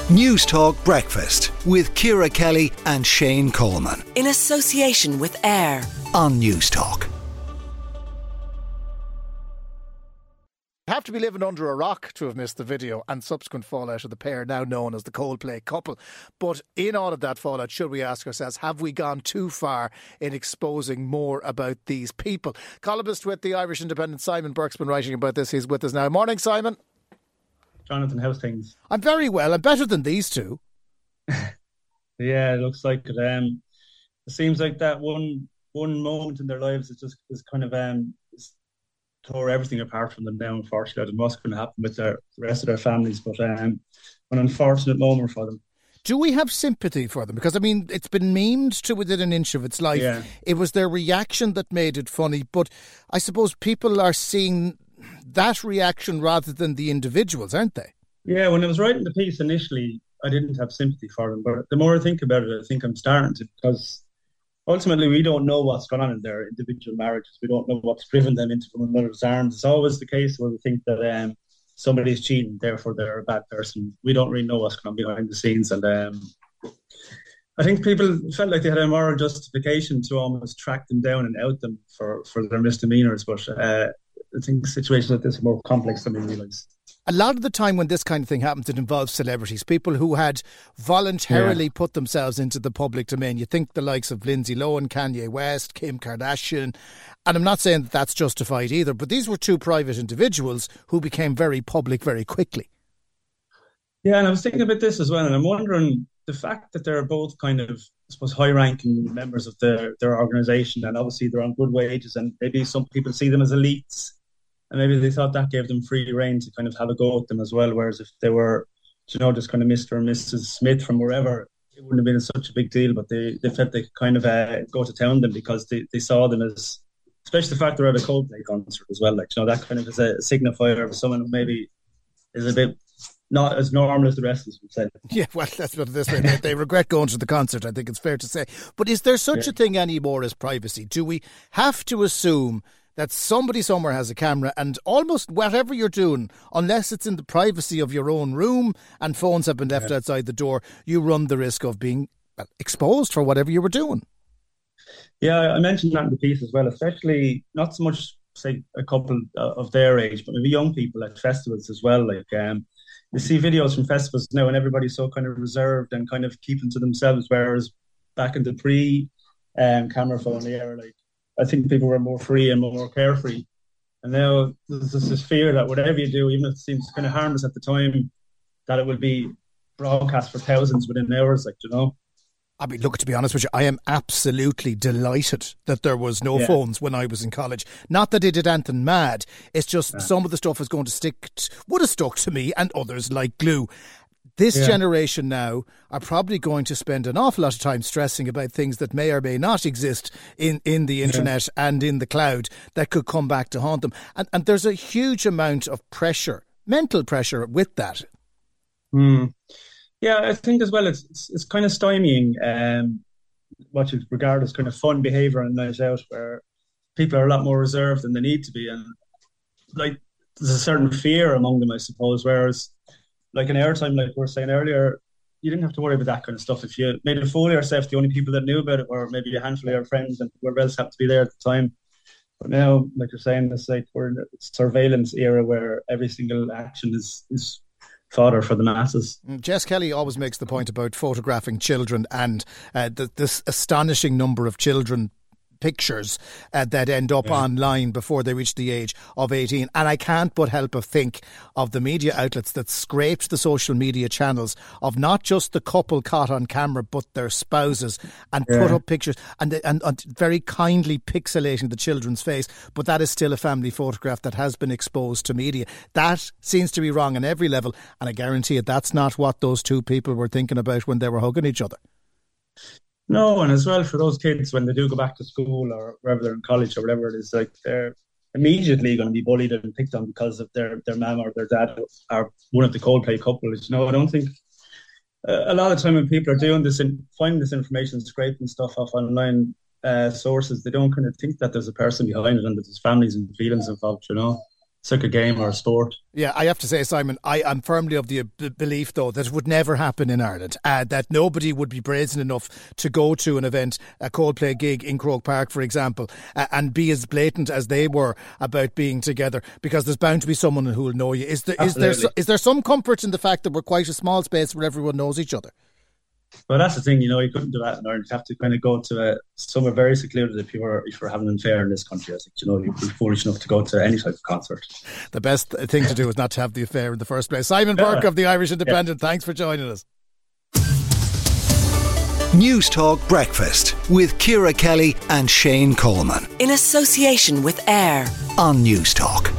News Talk Breakfast with Ciara Kelly and Shane Coleman. In association with AIR on News Talk. You have to be living under a rock to have missed the video and subsequent fallout of the pair now known as the Coldplay couple. But in all of that fallout, should we ask ourselves, have we gone too far in exposing more about these people? Columnist with the Irish Independent, Simon Burke's been writing about this. He's with us now. Morning, Simon. Jonathan, how's things? I'm very well. I'm better than these two. Yeah, it looks like it. It seems like that one moment in their lives is kind of tore everything apart from them now, unfortunately. I don't know what's going to happen with the rest of their families, but an unfortunate moment for them. Do we have sympathy for them? Because, I mean, it's been memed to within an inch of its life. Yeah. It was their reaction that made it funny, but I suppose people are seeing that reaction rather than the individuals, aren't they? Yeah, when I was writing the piece initially, I didn't have sympathy for them, but the more I think about it, I think I'm starting to, because ultimately we don't know what's going on in their individual marriages. We don't know what's driven them into one another's arms. It's always the case where we think that somebody's cheating, therefore they're a bad person. We don't really know what's going on behind the scenes, and I think people felt like they had a moral justification to almost track them down and out them for their misdemeanours, but I think situations like this are more complex than we realise. A lot of the time when this kind of thing happens, it involves celebrities, people who had voluntarily put themselves into the public domain. You think the likes of Lindsay Lohan, Kanye West, Kim Kardashian, and I'm not saying that that's justified either, but these were two private individuals who became very public very quickly. Yeah, and I was thinking about this as well, and I'm wondering the fact that they're both kind of, I suppose, high-ranking members of their organisation, and obviously they're on good wages, and maybe some people see them as elites, and maybe they thought that gave them free rein to kind of have a go at them as well. Whereas if they were, just kind of Mr. and Mrs. Smith from wherever, it wouldn't have been such a big deal. But they felt they could kind of go to town them because they saw them as, especially the fact they're at a Coldplay concert as well. Like, that kind of is a signifier of someone who maybe is a bit not as normal as the rest of us would say. Yeah, well, let's put it this way. They regret going to the concert, I think it's fair to say. But is there such a thing anymore as privacy? Do we have to assume that somebody somewhere has a camera and almost whatever you're doing, unless it's in the privacy of your own room and phones have been left outside the door, you run the risk of being exposed for whatever you were doing? Yeah, I mentioned that in the piece as well, especially not so much, say, a couple of their age, but maybe young people at festivals as well. Like, you see videos from festivals now and everybody's so kind of reserved and kind of keeping to themselves, whereas back in the pre-camera phone era, like, I think people were more free and more carefree. And now there's this fear that whatever you do, even if it seems kind of harmless at the time, that it will be broadcast for thousands within hours, I mean, look, to be honest with you, I am absolutely delighted that there was no phones when I was in college. Not that it did anything mad. It's just some of the stuff is going to would have stuck to me and others like glue. This generation now are probably going to spend an awful lot of time stressing about things that may or may not exist in the internet and in the cloud that could come back to haunt them. And there's a huge amount of pressure, mental pressure with that. Yeah, I think as well it's kind of stymieing what you regard as kind of fun behaviour on night out, where people are a lot more reserved than they need to be. And like there's a certain fear among them, I suppose, whereas like in airtime, like we were saying earlier, you didn't have to worry about that kind of stuff. If you made a fool of yourself, the only people that knew about it were maybe a handful of your friends and whoever else happened to be there at the time. But now, like you're saying, it's like we're in a surveillance era where every single action is fodder for the masses. Jess Kelly always makes the point about photographing children and this astonishing number of children pictures that end up online before they reach the age of 18. And I can't but help but think of the media outlets that scraped the social media channels of not just the couple caught on camera, but their spouses, and put up pictures and very kindly pixelating the children's face. But that is still a family photograph that has been exposed to media. That seems to be wrong on every level. And I guarantee you that's not what those two people were thinking about when they were hugging each other. No, and as well for those kids, when they do go back to school or wherever they're in college or whatever it is, like they're immediately going to be bullied and picked on because of their mum or their dad are one of the Coldplay couples. I don't think a lot of the time when people are doing this and finding this information, scraping stuff off online sources, they don't kind of think that there's a person behind it and that there's families and feelings involved, a game or a sport. Yeah, I have to say, Simon, I am firmly of the belief, though, that it would never happen in Ireland, that nobody would be brazen enough to go to an event, a Coldplay gig in Croke Park, for example, and be as blatant as they were about being together, because there's bound to be someone who will know you. Is there some comfort in the fact that we're quite a small space where everyone knows each other? But that's the thing, you couldn't do that in Ireland. You have to kind of go to somewhere very secluded if you're having an affair in this country. I think, you'd be foolish enough to go to any type of concert. The best thing to do is not to have the affair in the first place. Simon Burke of the Irish Independent, thanks for joining us. News Talk Breakfast with Ciara Kelly and Shane Coleman. In association with AIR On News Talk.